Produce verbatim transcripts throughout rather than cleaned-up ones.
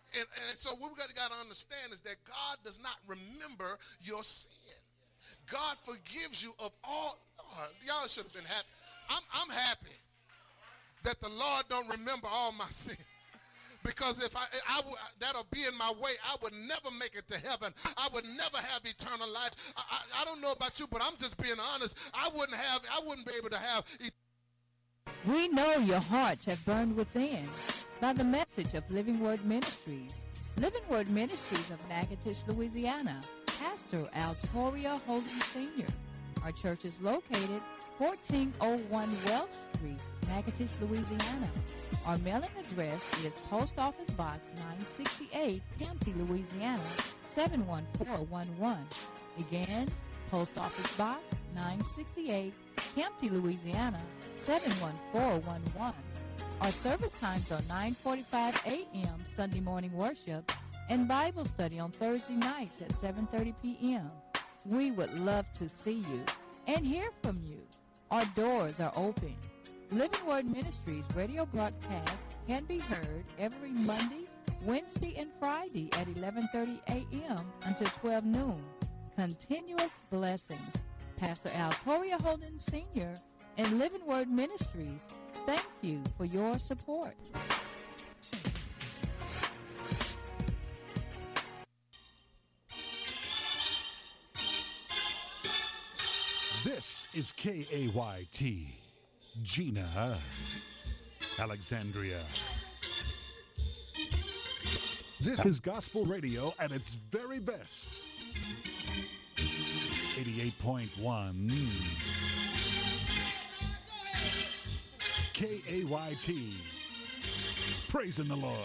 And, and so what we got, got to understand is that God does not remember your sin. God forgives you of all. Oh, y'all should have been happy. I'm, I'm happy that the Lord don't remember all my sin. Because if I, I, that'll be in my way, I would never make it to heaven. I would never have eternal life. I, I, I don't know about you, but I'm just being honest. I wouldn't have, I wouldn't be able to have. We know your hearts have burned within by the message of Living Word Ministries. Living Word Ministries of Natchitoches, Louisiana. Pastor Altoria Holden Senior Our church is located fourteen oh one Welch Street, Natchitoches, Louisiana. Our mailing address is Post Office Box nine sixty-eight, Campty, Louisiana, seven one four one one. Again, Post Office Box nine sixty-eight, Campty, Louisiana, seven one four one one. Our service times are nine forty-five a.m. Sunday morning worship and Bible study on Thursday nights at seven thirty p.m. We would love to see you and hear from you. Our doors are open. Living Word Ministries radio broadcast can be heard every Monday, Wednesday, and Friday at eleven thirty a.m. until twelve noon. Continuous blessings. Pastor Altoria Holden Senior and Living Word Ministries, thank you for your support. This is K A Y T, Gina, Alexandria. This is gospel radio at its very best. eighty-eight point one K A Y T, praising the Lord.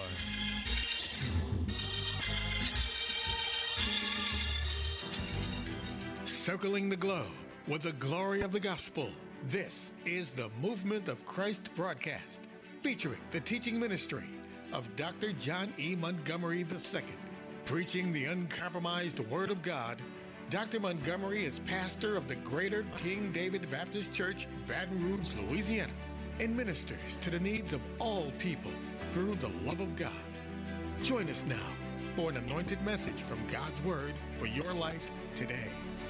Circling the globe with the glory of the gospel. This is the Movement of Christ broadcast, featuring the teaching ministry of Doctor John E. Montgomery the Second. Preaching the uncompromised Word of God, Doctor Montgomery is pastor of the Greater King David Baptist Church, Baton Rouge, Louisiana, and ministers to the needs of all people through the love of God. Join us now for an anointed message from God's Word for your life today.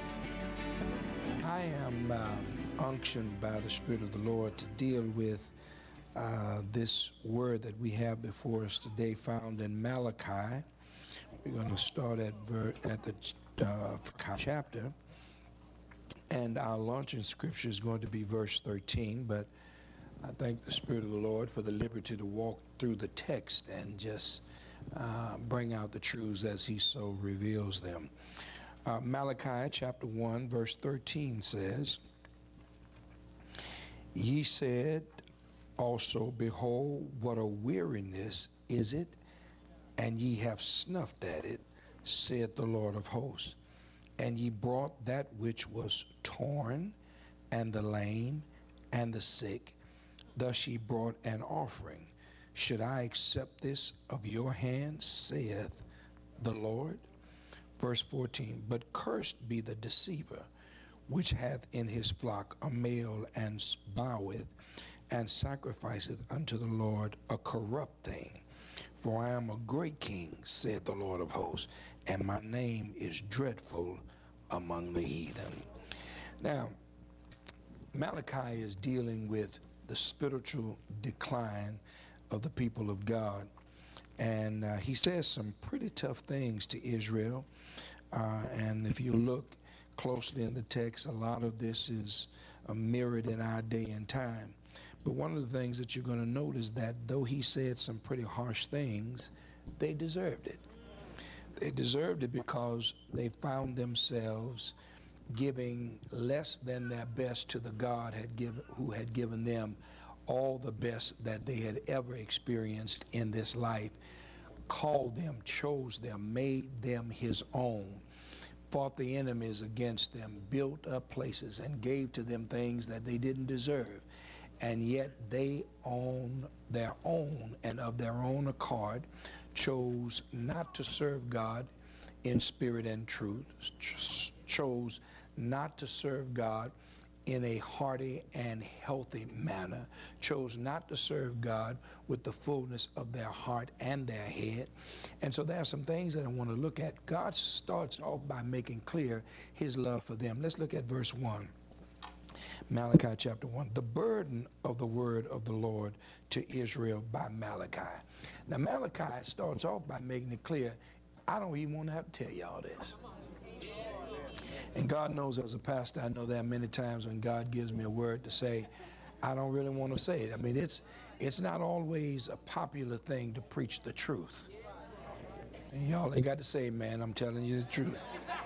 I am um, unctioned by the Spirit of the Lord to deal with uh, this word that we have before us today, found in Malachi. We're going to start at, ver- at the uh, chapter, and our launching scripture is going to be verse thirteen, but I thank the Spirit of the Lord for the liberty to walk through the text and just uh, bring out the truths as he so reveals them. Uh, Malachi chapter one verse thirteen says, Ye said also, behold, what a weariness is it, and ye have snuffed at it, saith the Lord of hosts. And ye brought that which was torn, and the lame, and the sick. Thus ye brought an offering. Should I accept this of your hand, saith the Lord? Verse fourteen, but cursed be the deceiver, which hath in his flock a male, and boweth, and sacrificeth unto the Lord a corrupt thing. For I am a great king, saith the Lord of hosts, and my name is dreadful among the heathen. Now, Malachi is dealing with the spiritual decline of the people of God. And uh, he says some pretty tough things to Israel. Uh, and if you look closely in the text, a lot of this is uh, mirrored in our day and time. But one of the things that you're going to notice is that though he said some pretty harsh things, they deserved it. They deserved it because they found themselves giving less than their best to the God had given, who had given them all the best that they had ever experienced in this life, called them, chose them, made them his own, fought the enemies against them, built up places, and gave to them things that they didn't deserve. And yet they, on their own and of their own accord, chose not to serve God in spirit and truth, ch- chose not to serve God in a hearty and healthy manner, chose not to serve God with the fullness of their heart and their head. And so there are some things that I want to look at. God starts off by making clear his love for them. Let's look at verse one. Malachi chapter one, the burden of the word of the Lord to Israel by Malachi. Now Malachi starts off by making it clear, I don't even want to have to tell y'all this. And God knows as a pastor, I know there are many times when God gives me a word to say, I don't really want to say it. I mean, it's it's not always a popular thing to preach the truth. And y'all ain't got to say, man, I'm telling you the truth.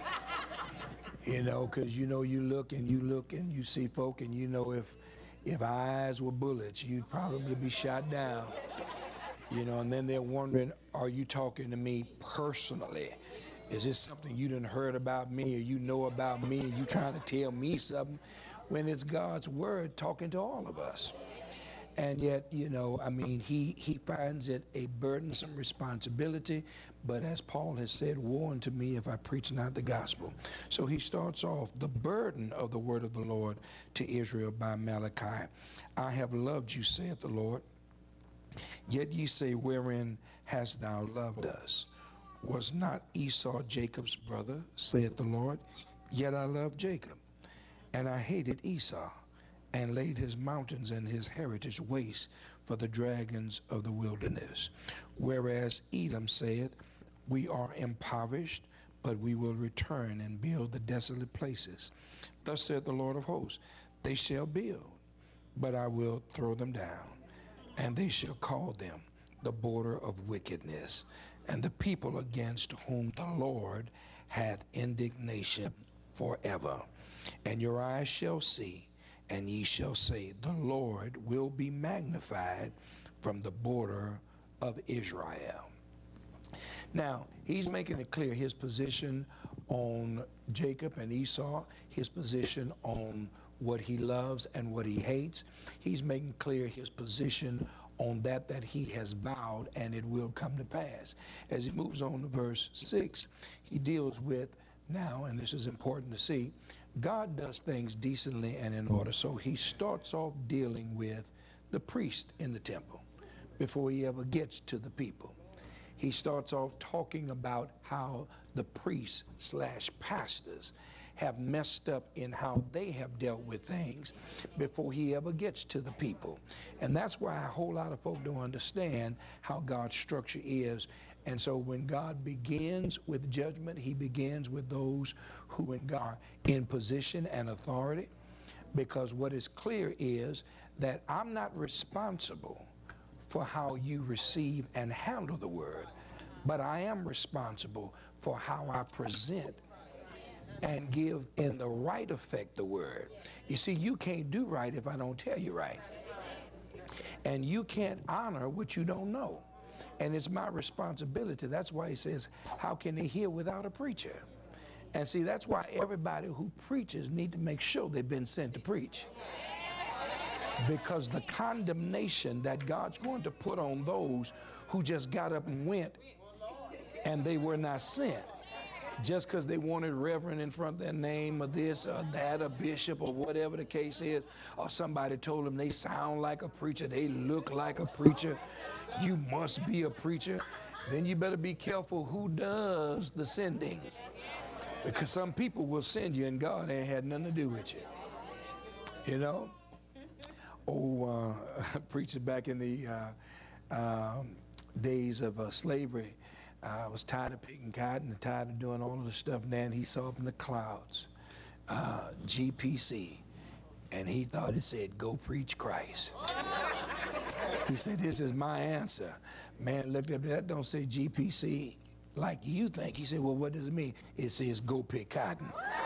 You know, because you know you look and you look and you see folk and you know if if eyes were bullets, you'd probably be shot down. You know, and then they're wondering, are you talking to me personally? Is this something you done heard about me or you know about me and you trying to tell me something? When it's God's word talking to all of us. And yet, you know, I mean, he, he finds it a burdensome responsibility, but as Paul has said, woe unto me if I preach not the gospel. So he starts off, the burden of the word of the Lord to Israel by Malachi. I have loved you, saith the Lord. Yet ye say, wherein hast thou loved us? Was not Esau Jacob's brother, saith the Lord? Yet I loved Jacob, and I hated Esau, and laid his mountains and his heritage waste for the dragons of the wilderness. Whereas Edom saith, we are impoverished, but we will return and build the desolate places. Thus saith the Lord of hosts, they shall build, but I will throw them down, and they shall call them the border of wickedness, and the people against whom the Lord hath indignation forever. And your eyes shall see, and ye shall say, the Lord will be magnified from the border of Israel. Now, he's making it clear his position on Jacob and Esau, his position on what he loves and what he hates. He's making clear his position on that that he has vowed and it will come to pass. As he moves on to verse six, he deals with now, and this is important to see, God does things decently and in order. So he starts off dealing with the priest in the temple before he ever gets to the people. He starts off talking about how the priests slash pastors have messed up in how they have dealt with things before he ever gets to the people. And that's why a whole lot of folk don't understand how God's structure is. And so when God begins with judgment, he begins with those who are in position and authority, because what is clear is that I'm not responsible for how you receive and handle the word, but I am responsible for how I present and give in the right effect the word. You see, you can't do right if I don't tell you right. And you can't honor what you don't know. And it's my responsibility. That's why he says, how can they hear without a preacher? And see, that's why everybody who preaches need to make sure they've been sent to preach. Because the condemnation that God's going to put on those who just got up and went and they were not sent, just because they wanted reverend in front of their name or this or that, or bishop or whatever the case is, or somebody told them they sound like a preacher, they look like a preacher, you must be a preacher, then you better be careful who does the sending. Because some people will send you and God ain't had nothing to do with you. You know? Oh, uh, preachers back in the uh, uh, days of uh, slavery, I uh, was tired of picking cotton and tired of doing all of the stuff. And then he saw up in the clouds, uh, G P C, and he thought it said, go preach Christ. He said, this is my answer. Man looked up, that don't say G P C like you think. He said, well, what does it mean? It says, go pick cotton.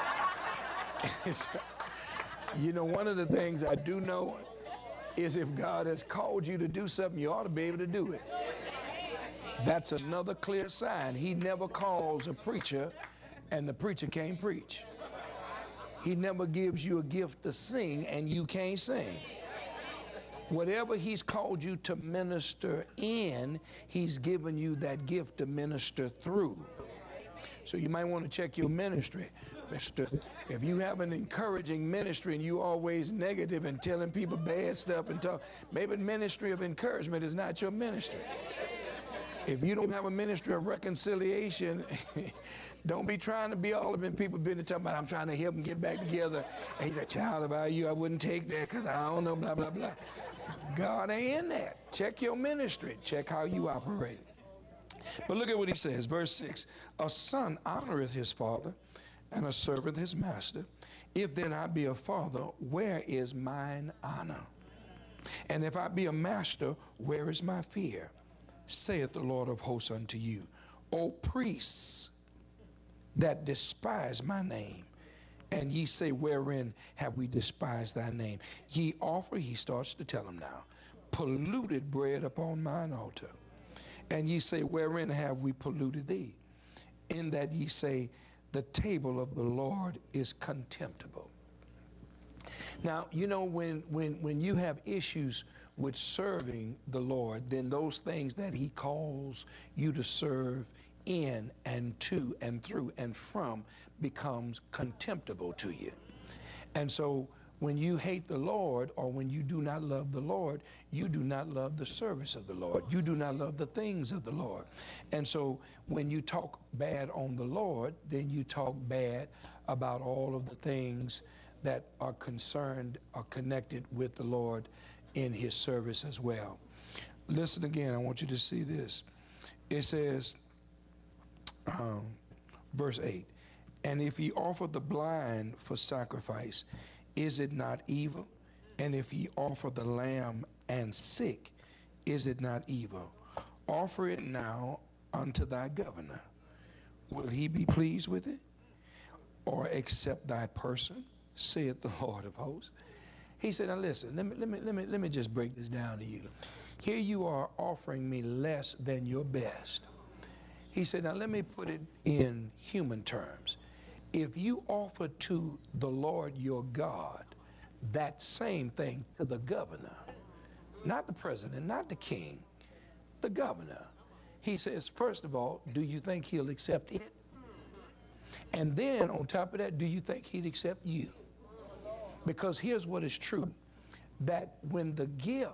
You know, one of the things I do know is if God has called you to do something, you ought to be able to do it. That's another clear sign. He never calls a preacher and the preacher can't preach. He never gives you a gift to sing and you can't sing. Whatever he's called you to minister in, he's given you that gift to minister through. So you might want to check your ministry, If you have an encouraging ministry and you always negative and telling people bad stuff and talk, maybe ministry of encouragement is not your ministry. If you don't have a ministry of reconciliation, don't be trying to be all of them people been talking about, I'm trying to help them get back together. And he's a child about you, I wouldn't take that because I don't know, blah, blah, blah. God ain't in that. Check your ministry. Check how you operate. But look at what he says, verse six. A son honoreth his father, and a servant his master. If then I be a father, where is mine honor? And if I be a master, where is my fear? Saith the Lord of hosts unto you, O priests that despise my name. And ye say, wherein have we despised thy name? Ye offer, he starts to tell him now, polluted bread upon mine altar. And ye say, wherein have we polluted thee? In that ye say, the table of the Lord is contemptible. Now, you know, when, when, when you have issues with serving the Lord, then those things that he calls you to serve in and to and through and from becomes contemptible to you. And so when you hate the Lord, or when you do not love the Lord, you do not love the service of the Lord. You do not love the things of the Lord. And so when you talk bad on the Lord, then you talk bad about all of the things that are concerned or connected with the Lord in his service as well. Listen again, I want you to see this. It says, um, verse eight, and if ye offer the blind for sacrifice, is it not evil? And if ye offer the lamb and sick, is it not evil? Offer it now unto thy governor. Will he be pleased with it? Or accept thy person, saith the Lord of hosts? He said, now listen, let me, let me, let me, let me just break this down to you. Here you are offering me less than your best. He said, now let me put it in human terms. If you offer to the Lord your God that same thing to the governor, not the president, not the king, the governor, he says, first of all, do you think he'll accept it? And then on top of that, do you think he'd accept you? Because here's what is true, that when the gift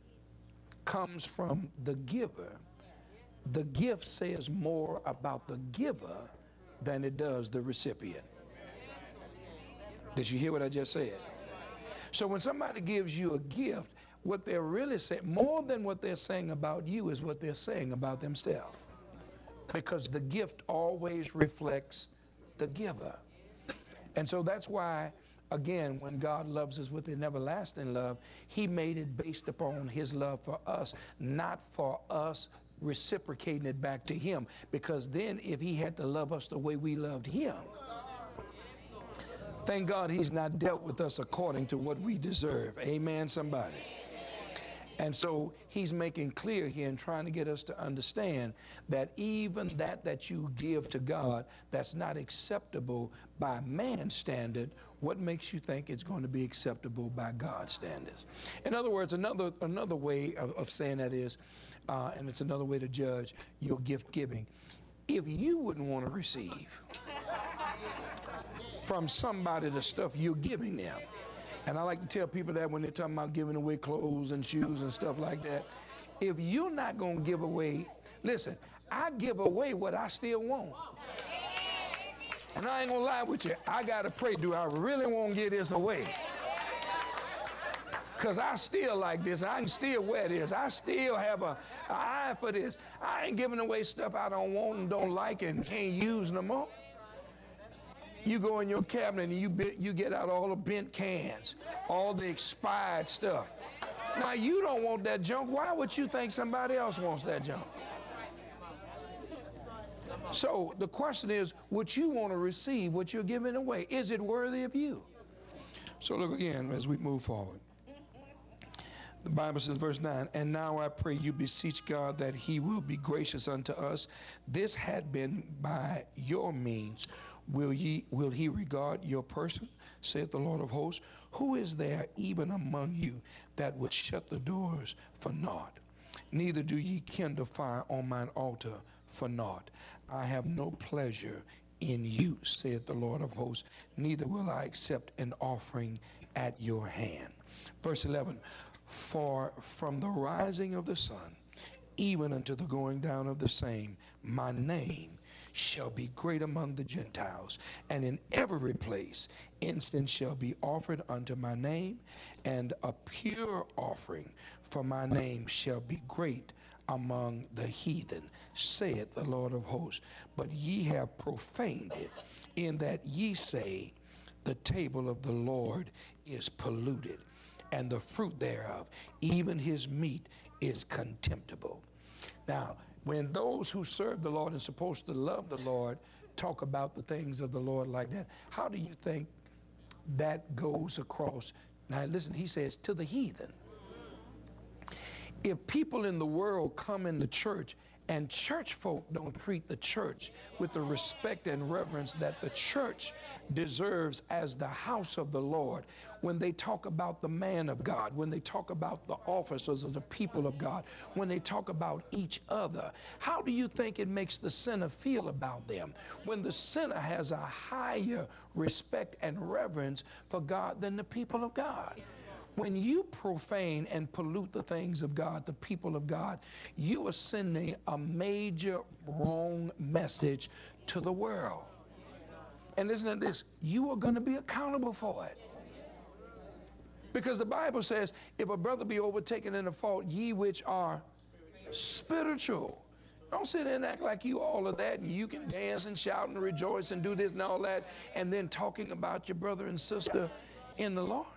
comes from the giver, the gift says more about the giver than it does the recipient. Did you hear what I just said? So when somebody gives you a gift, what they're really saying, more than what they're saying about you, is what they're saying about themselves. Because the gift always reflects the giver. And so that's why, again, when God loves us with an everlasting love, he made it based upon his love for us, not for us reciprocating it back to him. Because then if he had to love us the way we loved him, thank God he's not dealt with us according to what we deserve. Amen, somebody. And so he's making clear here and trying to get us to understand that even that that you give to God that's not acceptable by man's standard, what makes you think it's going to be acceptable by God's standards? In other words, another another way of, of saying that is, uh, and it's another way to judge your gift giving. If you wouldn't want to receive from somebody the stuff you're giving them, and I like to tell people that when they're talking about giving away clothes and shoes and stuff like that, if you're not going to give away, listen, I give away what I still want. And I ain't going to lie with you, I got to pray, do I really want to give this away? Because I still like this, I can still wear this, I still have a, a eye for this. I ain't giving away stuff I don't want and don't like and can't use no more. You go in your cabinet and you, bit, you get out all the bent cans, all the expired stuff. Now, you don't want that junk. Why would you think somebody else wants that junk? So the question is, would you want to receive what you're giving away? Is it worthy of you? So look again as we move forward. The Bible says, verse nine, and now I pray you beseech God that he will be gracious unto us. This had been by your means. Will ye, will he regard your person, saith the Lord of hosts? Who is there even among you that would shut the doors for naught? Neither do ye kindle fire on mine altar for naught. I have no pleasure in you, saith the Lord of hosts, neither will I accept an offering at your hand. Verse eleven, for from the rising of the sun, even unto the going down of the same, my name shall be great among the Gentiles, and in every place incense shall be offered unto my name, and a pure offering for my name shall be great among the heathen, saith the Lord of hosts. But ye have profaned it, in that ye say, the table of the Lord is polluted, and the fruit thereof, even his meat, is contemptible. Now, when those who serve the Lord and supposed to love the Lord talk about the things of the Lord like that, how do you think that goes across? Now listen, he says, to the heathen. If people in the world come in the church and church folk don't treat the church with the respect and reverence that the church deserves as the house of the Lord, when they talk about the man of God, when they talk about the officers of the people of God, when they talk about each other, how do you think it makes the sinner feel about them? When the sinner has a higher respect and reverence for God than the people of God. When you profane and pollute the things of God, the people of God, you are sending a major wrong message to the world. And listen to this, you are going to be accountable for it. Because the Bible says, if a brother be overtaken in a fault, ye which are spiritual. Don't sit there and act like you all of that and you can dance and shout and rejoice and do this and all that, and then talking about your brother and sister in the Lord.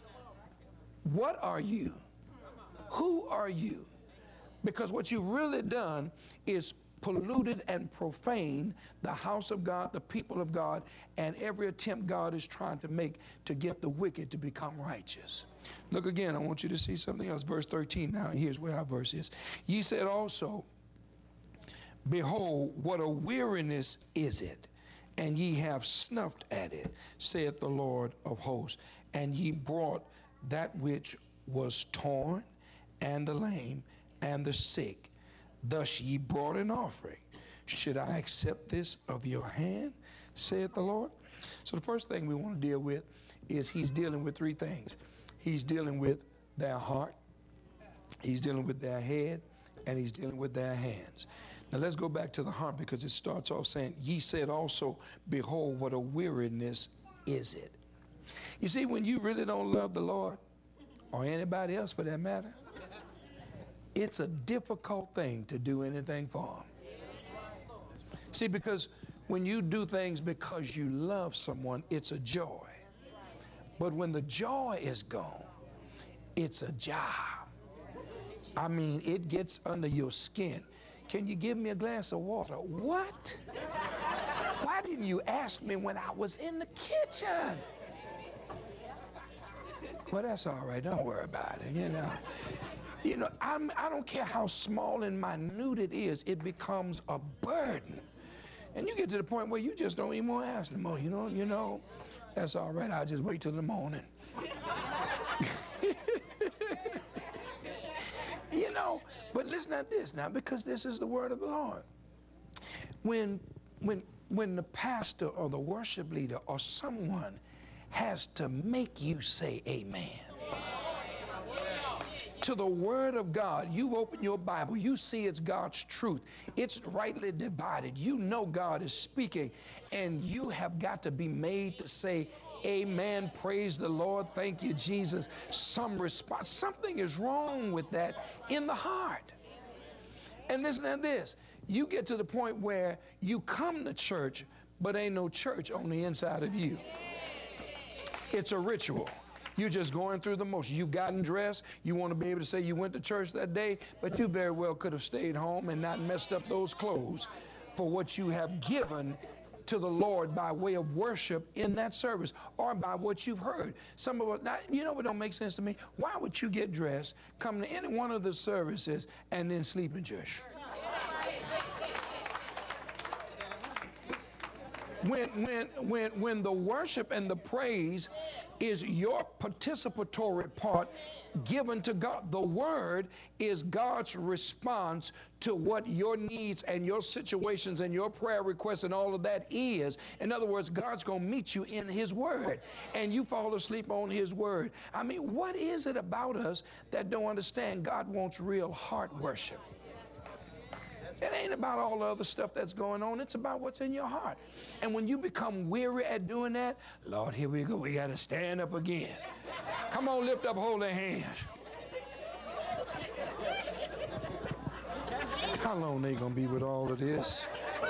What are you? Who are you? Because what you've really done is polluted and profaned the house of God, the people of God, and every attempt God is trying to make to get the wicked to become righteous. Look again, I want you to see something else. Verse thirteen now, here's where our verse is. Ye said also, behold, what a weariness is it, and ye have snuffed at it, saith the Lord of hosts, and ye brought that which was torn, and the lame, and the sick. Thus ye brought an offering. Should I accept this of your hand, saith the Lord? So the first thing we want to deal with is he's dealing with three things. He's dealing with their heart, he's dealing with their head, and he's dealing with their hands. Now let's go back to the heart, because it starts off saying, ye said also, behold, what a weariness is it. You see, when you really don't love the Lord, or anybody else for that matter, it's a difficult thing to do anything for them. See, because when you do things because you love someone, it's a joy. But when the joy is gone, it's a job. I mean, it gets under your skin. Can you give me a glass of water? What? Why didn't you ask me when I was in the kitchen? Well, that's all right. Don't worry about it, you know. You know, I'm, I don't care how small and minute it is, it becomes a burden. And you get to the point where you just don't even want to ask no more. You know, you know, that's all right. I'll just wait till the morning. You know, but listen to this now, because this is the word of the Lord. When, when, when the pastor or the worship leader or someone has to make you say amen to the word of God, you've opened your Bible, you see it's God's truth, it's rightly divided, you know God is speaking, and you have got to be made to say amen, praise the Lord, thank you Jesus, some response. Something is wrong with that in the heart. And listen to this, you get to the point where you come to church, but ain't no church on the inside of you. It's a ritual. You're just going through the motions. You've gotten dressed. You want to be able to say you went to church that day, but you very well could have stayed home and not messed up those clothes for what you have given to the Lord by way of worship in that service, or by what you've heard. Some of us, now, you know what don't make sense to me? Why would you get dressed, come to any one of the services, and then sleep in church? When, when, when, when the worship and the praise is your participatory part given to God. The word is God's response to what your needs and your situations and your prayer requests and all of that is. In other words, God's going to meet you in his word, and you fall asleep on his word. I mean, what is it about us that don't understand God wants real heart worship? It ain't about all the other stuff that's going on. It's about what's in your heart. And when you become weary at doing that, Lord, here we go. We got to stand up again. Come on, lift up holy hands. How long they going to be with all of this?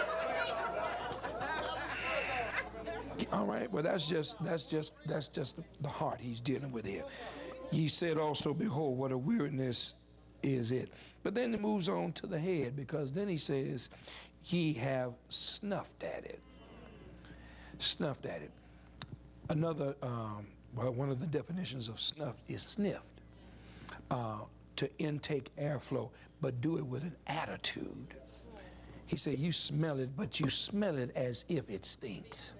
All right, well, that's just, that's just, that's just the, the heart he's dealing with here. Ye said also, behold, what a weariness is it. But then it moves on to the head, because then he says, ye have snuffed at it. Snuffed at it. Another, um, well, one of the definitions of snuffed is sniffed. Uh, to intake airflow, but do it with an attitude. He said, you smell it, but you smell it as if it stinks.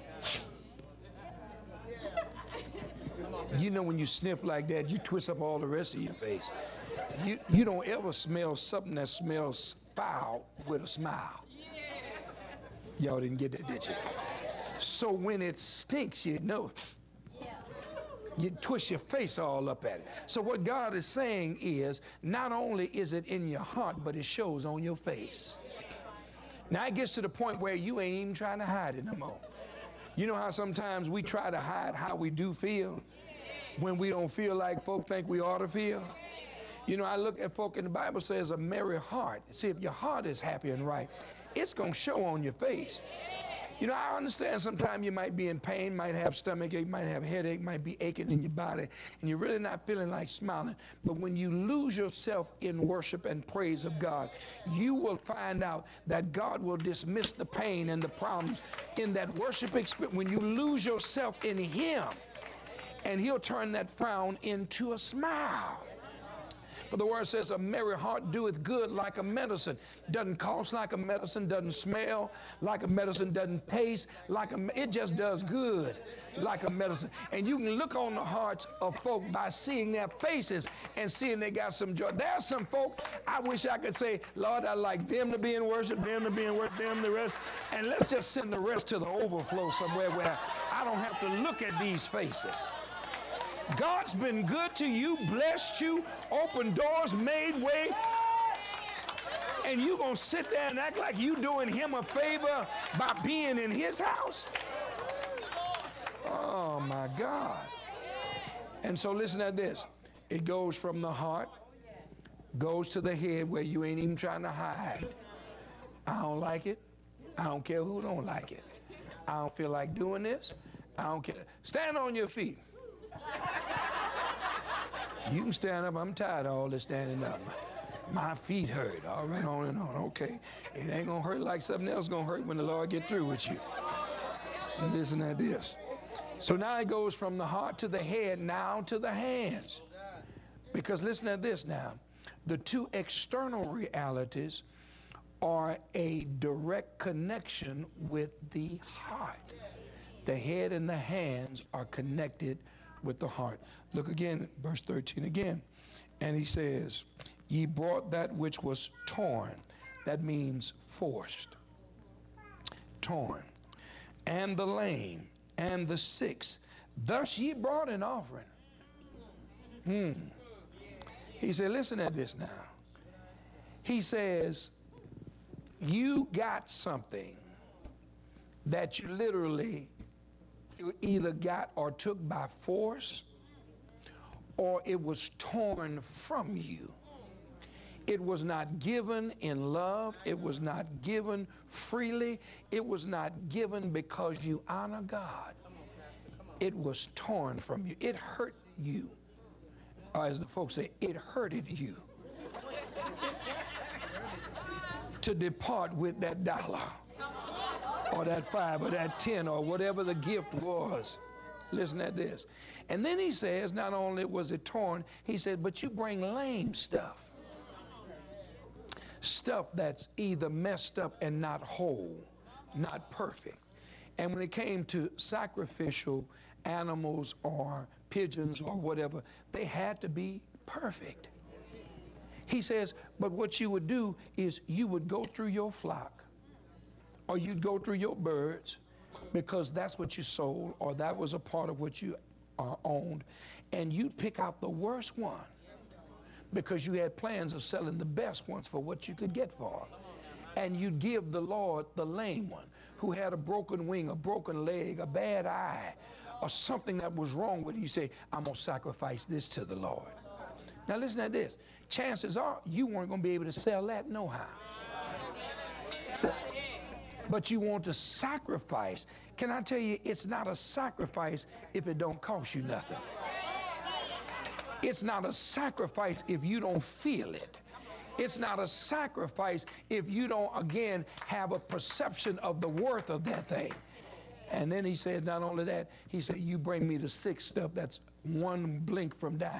You know, when you sniff like that, you twist up all the rest of your face. You, you don't ever smell something that smells foul with a smile. Y'all didn't get that, did you? So when it stinks, you know, you twist your face all up at it. So what God is saying is, not only is it in your heart, but it shows on your face. Now it gets to the point where you ain't even trying to hide it no more. You know how sometimes we try to hide how we do feel when we don't feel like folk think we ought to feel? You know, I look at folk, and the Bible says a merry heart. See, if your heart is happy and right, it's going to show on your face. You know, I understand sometimes you might be in pain, might have stomach ache, might have headache, might be aching in your body, and you're really not feeling like smiling. But when you lose yourself in worship and praise of God, you will find out that God will dismiss the pain and the problems in that worship experience. When you lose yourself in him, and he'll turn that frown into a smile. For the word says, a merry heart doeth good like a medicine. Doesn't cost like a medicine, doesn't smell like a medicine, doesn't taste like a, it just does good like a medicine. And you can look on the hearts of folk by seeing their faces and seeing they got some joy. There's some folk, I wish I could say, Lord, I like them to be in worship, them to be in worship, them the rest, and let's just send the rest to the overflow somewhere where I don't have to look at these faces. God's been good to you, blessed you, opened doors, made way, and you gonna sit there and act like you doing him a favor by being in his house? Oh my God. And so listen to this. It goes from the heart, goes to the head where you ain't even trying to hide. I don't like it. I don't care who don't like it. I don't feel like doing this. I don't care. Stand on your feet. You can stand up. I'm tired of all this standing up. My feet hurt. All right, on and on. Okay. It ain't going to hurt like something else going to hurt when the Lord get through with you. Listen to this. So now it goes from the heart to the head, now to the hands. Because listen to this now. The two external realities are a direct connection with the heart. The head and the hands are connected with the heart. Look again, verse thirteen again. And he says, ye brought that which was torn. That means forced. Torn. And the lame and the sick. Thus ye brought an offering. Hmm. He said, listen at this now. He says, you got something that you literally either got or took by force, or it was torn from you. It was not given in love. It was not given freely. It was not given because you honor God. It was torn from you. It hurt you. Or as the folks say, it hurted you to depart with that dollar, or that five, or that ten, or whatever the gift was. Listen at this. And then he says, not only was it torn, he said, but you bring lame stuff. Stuff that's either messed up and not whole, not perfect. And when it came to sacrificial animals or pigeons or whatever, they had to be perfect. He says, but what you would do is you would go through your flock, or you'd go through your birds, because that's what you sold, or that was a part of what you uh, owned, and you'd pick out the worst one because you had plans of selling the best ones for what you could get for. And you'd give the Lord the lame one who had a broken wing, a broken leg, a bad eye, or something that was wrong with it. You say, I'm going to sacrifice this to the Lord. Now listen to this. Chances are you weren't going to be able to sell that no how. But you want to sacrifice. Can I tell you, it's not a sacrifice if it don't cost you nothing. It's not a sacrifice if you don't feel it. It's not a sacrifice if you don't, again, have a perception of the worth of that thing. And then he says, not only that, he said, you bring me the sick stuff that's one blink from dying.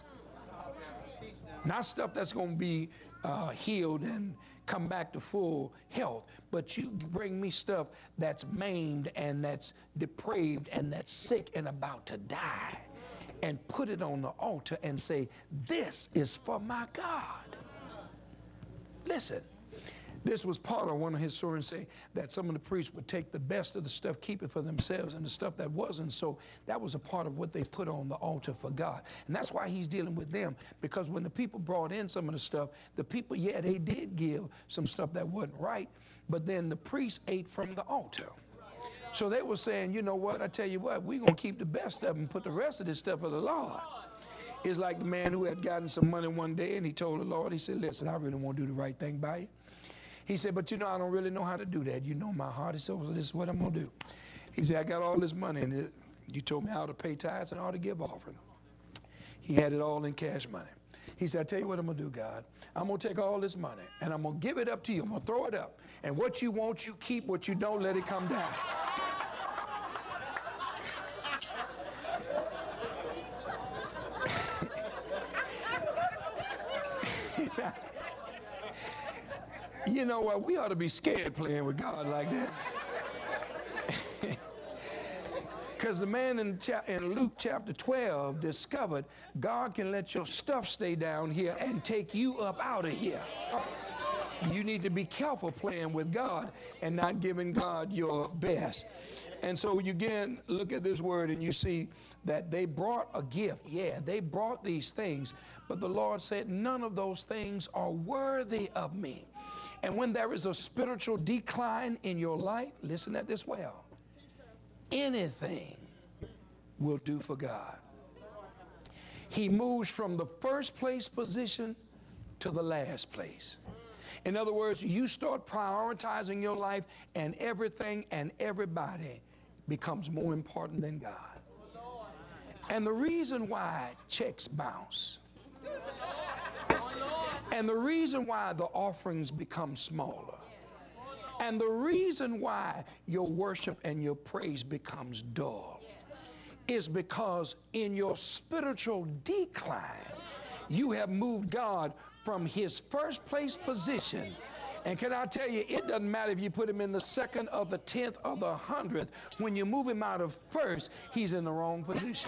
Not stuff that's going to be uh, healed and come back to full health, but you bring me stuff that's maimed and that's depraved and that's sick and about to die, and put it on the altar and say, this is for my God. Listen, this was part of one of his sermons, say that some of the priests would take the best of the stuff, keep it for themselves, and the stuff that wasn't, so that was a part of what they put on the altar for God. And that's why he's dealing with them, because when the people brought in some of the stuff, the people, yeah, they did give some stuff that wasn't right, but then the priests ate from the altar. So they were saying, you know what, I tell you what, we're going to keep the best stuff and put the rest of this stuff for the Lord. It's like the man who had gotten some money one day, and he told the Lord, he said, listen, I really want to do the right thing by you. He said, but you know, I don't really know how to do that. You know my heart. He said, well, this is what I'm going to do. He said, I got all this money, and it, you told me how to pay tithes and how to give offering. He had it all in cash money. He said, I tell you what I'm going to do, God. I'm going to take all this money, and I'm going to give it up to you. I'm going to throw it up. And what you want, you keep. What you don't, let it come down. You know what? We ought to be scared playing with God like that. Because the man in, cha- in Luke chapter twelve discovered God can let your stuff stay down here and take you up out of here. You need to be careful playing with God and not giving God your best. And so you again look at this word and you see that they brought a gift. Yeah, they brought these things, but the Lord said, none of those things are worthy of me. And when there is a spiritual decline in your life, listen at this well, anything will do for God. He moves from the first place position to the last place. In other words, you start prioritizing your life, and everything and everybody becomes more important than God. And the reason why checks bounce, and the reason why the offerings become smaller, and the reason why your worship and your praise becomes dull is because in your spiritual decline, you have moved God from his first place position. And can I tell you, it doesn't matter if you put him in the second or the tenth or the hundredth. When you move him out of first, he's in the wrong position.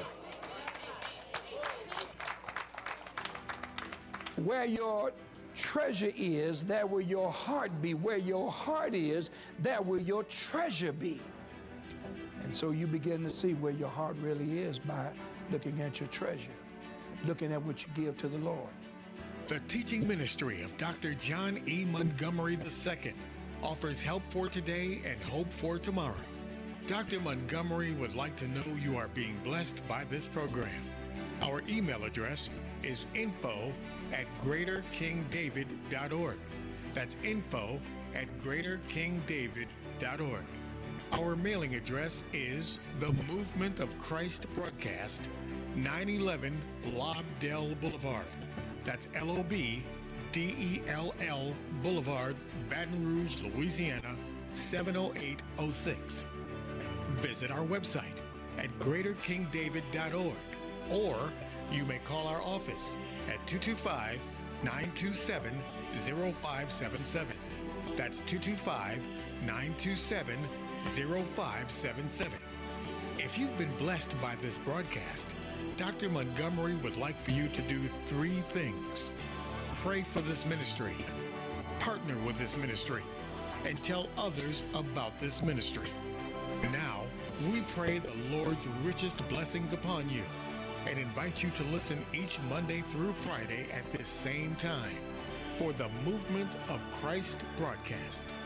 Where your treasure is, there will your heart be. Where your heart is, there will your treasure be. And so you begin to see where your heart really is by looking at your treasure, looking at what you give to the Lord. The teaching ministry of Doctor John E. Montgomery the Second offers help for today and hope for tomorrow. Doctor Montgomery would like to know you are being blessed by this program. Our email address is info at greater king david dot org. That's info at greater king david dot org. Our mailing address is The Movement of Christ Broadcast, nine eleven Lobdell Boulevard. That's L O B D E L L Boulevard, Baton Rouge, Louisiana, seven oh eight oh six. Visit our website at greater king david dot org, or you may call our office at two two five, nine two seven, zero five seven seven. That's two two five, nine two seven, zero five seven seven. If you've been blessed by this broadcast, Doctor Montgomery would like for you to do three things. Pray for this ministry, partner with this ministry, and tell others about this ministry. Now, we pray the Lord's richest blessings upon you and invite you to listen each Monday through Friday at this same time for the Movement of Christ broadcast.